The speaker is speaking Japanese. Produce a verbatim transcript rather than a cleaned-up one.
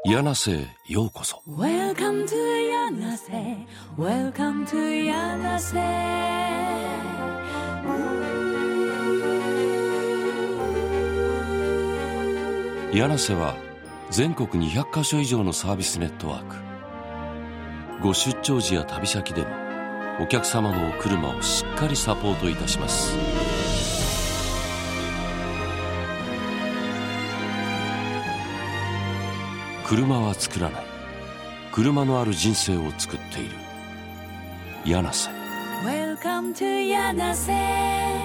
柳瀬へようこそ。 Welcome to 柳瀬 Welcome to 柳瀬。 柳瀬は全国にひゃっかしょ以上のサービスネットワーク。ご出張時や旅先でもお客様のお車をしっかりサポートいたします。車は作らない、車のある人生を作っている柳瀬。 Welcome to 柳瀬。